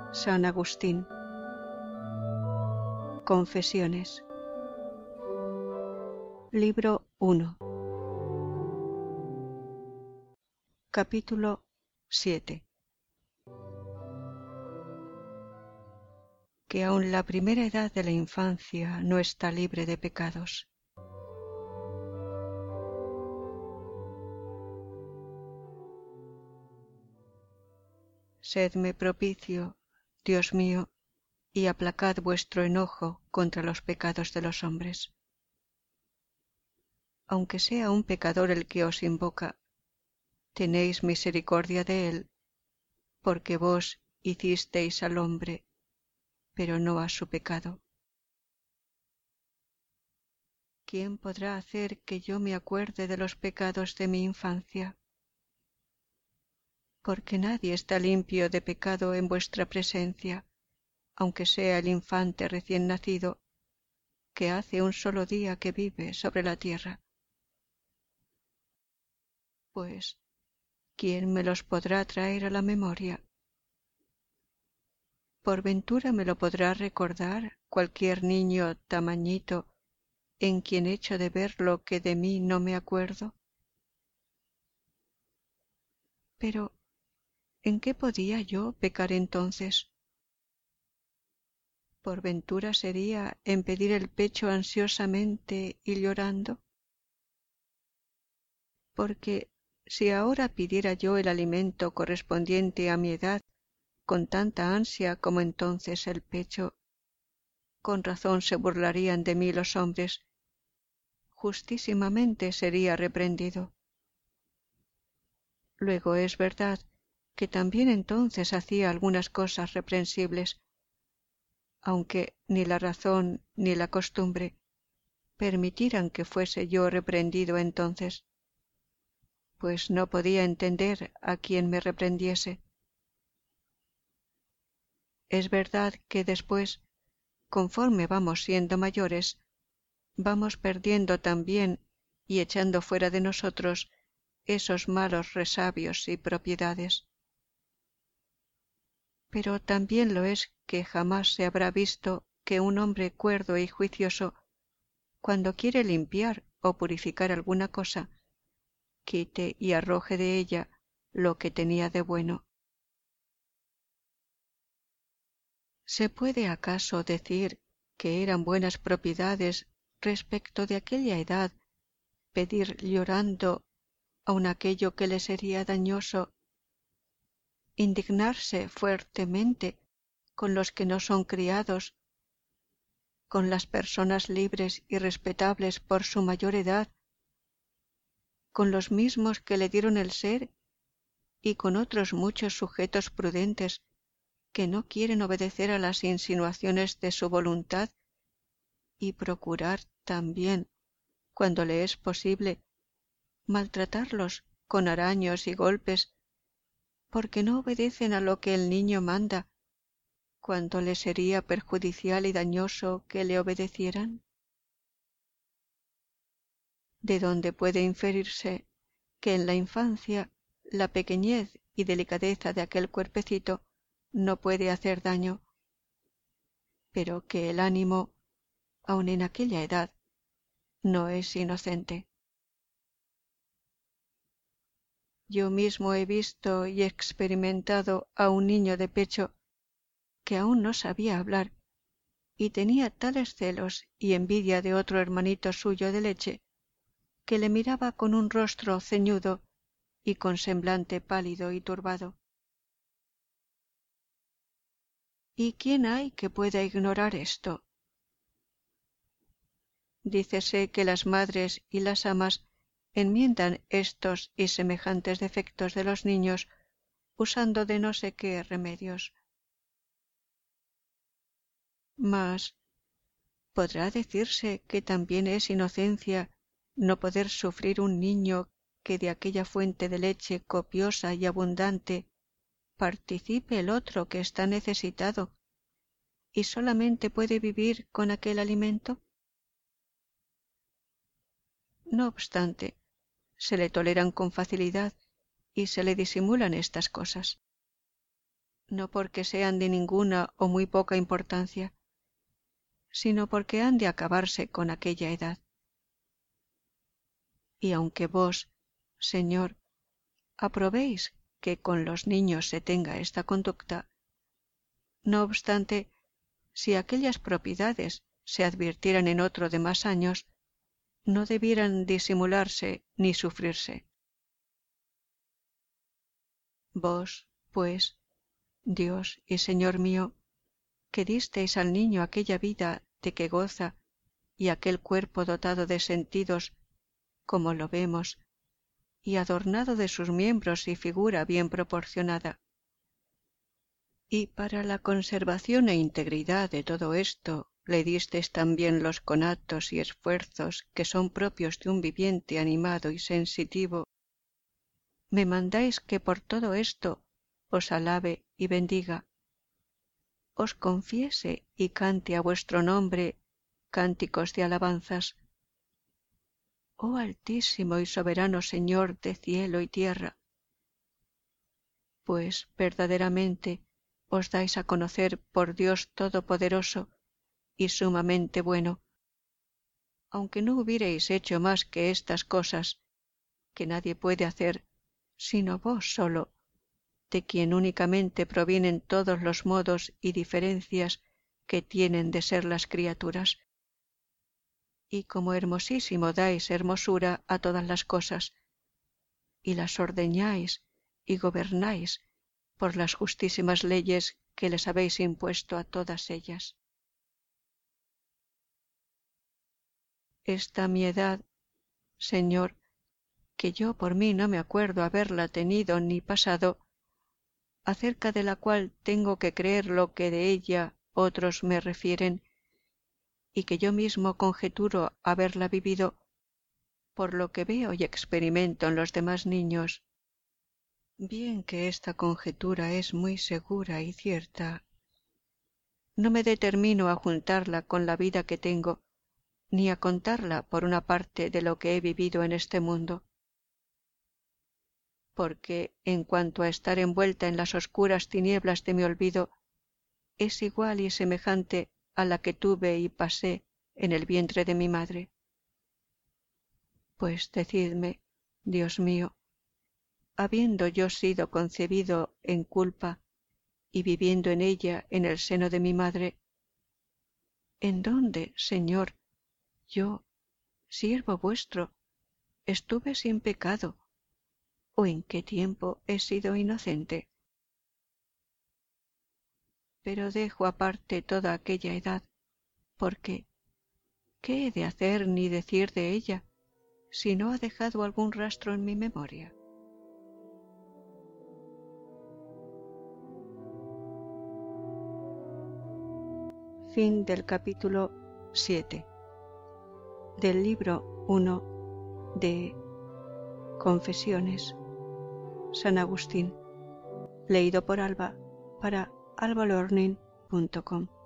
San Agustín. Confesiones. Libro 1. Capítulo 7. Que aun la primera edad de la infancia no está libre de pecados. Sedme propicio, Dios mío, y aplacad vuestro enojo contra los pecados de los hombres. Aunque sea un pecador el que os invoca, tenéis misericordia de él, porque vos hicisteis al hombre, pero no a su pecado. ¿Quién podrá hacer que yo me acuerde de los pecados de mi infancia? Porque nadie está limpio de pecado en vuestra presencia, aunque sea el infante recién nacido, que hace un solo día que vive sobre la tierra. Pues, ¿quién me los podrá traer a la memoria? ¿Por ventura me lo podrá recordar cualquier niño tamañito en quien echo de ver lo que de mí no me acuerdo? Pero, ¿en qué podía yo pecar entonces? ¿Por ventura sería en pedir el pecho ansiosamente y llorando? Porque si ahora pidiera yo el alimento correspondiente a mi edad con tanta ansia como entonces el pecho, con razón se burlarían de mí los hombres, justísimamente sería reprendido. Luego es verdad que también entonces hacía algunas cosas reprensibles, aunque ni la razón ni la costumbre permitieran que fuese yo reprendido entonces, pues no podía entender a quien me reprendiese. Es verdad que después, conforme vamos siendo mayores, vamos perdiendo también y echando fuera de nosotros esos malos resabios y propiedades. Pero también lo es que jamás se habrá visto que un hombre cuerdo y juicioso, cuando quiere limpiar o purificar alguna cosa, quite y arroje de ella lo que tenía de bueno. ¿Se puede acaso decir que eran buenas propiedades respecto de aquella edad pedir llorando aun aquello que le sería dañoso, indignarse fuertemente con los que no son criados, con las personas libres y respetables por su mayor edad, con los mismos que le dieron el ser y con otros muchos sujetos prudentes que no quieren obedecer a las insinuaciones de su voluntad y procurar también, cuando le es posible, maltratarlos con araños y golpes, porque no obedecen a lo que el niño manda, cuando le sería perjudicial y dañoso que le obedecieran? ¿De dónde puede inferirse que en la infancia la pequeñez y delicadeza de aquel cuerpecito no puede hacer daño, pero que el ánimo, aun en aquella edad, no es inocente? Yo mismo he visto y experimentado a un niño de pecho que aún no sabía hablar y tenía tales celos y envidia de otro hermanito suyo de leche, que le miraba con un rostro ceñudo y con semblante pálido y turbado. ¿Y quién hay que pueda ignorar esto? Dícese que las madres y las amas enmiendan estos y semejantes defectos de los niños usando de no sé qué remedios. Mas, ¿podrá decirse que también es inocencia no poder sufrir un niño que de aquella fuente de leche copiosa y abundante participe el otro que está necesitado y solamente puede vivir con aquel alimento? No obstante, se le toleran con facilidad y se le disimulan estas cosas. no porque sean de ninguna o muy poca importancia, sino porque han de acabarse con aquella edad. Y aunque vos, Señor, aprobéis que con los niños se tenga esta conducta, no obstante, si aquellas propiedades se advirtieran en otro de más años, no debieran disimularse ni sufrirse. Vos, pues, Dios y Señor mío, que disteis al niño aquella vida de que goza y aquel cuerpo dotado de sentidos, como lo vemos, y adornado de sus miembros y figura bien proporcionada. Y para la conservación e integridad de todo esto le disteis también los conatos y esfuerzos que son propios de un viviente animado y sensitivo. Me mandáis que por todo esto os alabe y bendiga, os confiese y cante a vuestro nombre cánticos de alabanzas. Oh Altísimo y soberano Señor de cielo y tierra, pues verdaderamente os dais a conocer por Dios Todopoderoso y sumamente bueno, aunque no hubierais hecho más que estas cosas, que nadie puede hacer sino vos solo, de quien únicamente provienen todos los modos y diferencias que tienen de ser las criaturas. Y como hermosísimo dais hermosura a todas las cosas, y las ordeñáis y gobernáis por las justísimas leyes que les habéis impuesto a todas ellas. Esta mi edad, Señor, que yo por mí no me acuerdo haberla tenido ni pasado, acerca de la cual tengo que creer lo que de ella otros me refieren, y que yo mismo conjeturo haberla vivido, por lo que veo y experimento en los demás niños. Bien que esta conjetura es muy segura y cierta, no me determino a juntarla con la vida que tengo, ni a contarla por una parte de lo que he vivido en este mundo, porque en cuanto a estar envuelta en las oscuras tinieblas de mi olvido, es igual y semejante a la que tuve y pasé en el vientre de mi madre. Pues decidme, Dios mío, habiendo yo sido concebido en culpa y viviendo en ella en el seno de mi madre, ¿en dónde, Señor, yo, siervo vuestro, estuve sin pecado, o en qué tiempo he sido inocente? Pero dejo aparte toda aquella edad, porque ¿qué he de hacer ni decir de ella, si no ha dejado algún rastro en mi memoria? Fin del capítulo 7 del libro 1 de Confesiones, San Agustín, leído por Alba para albalearning.com.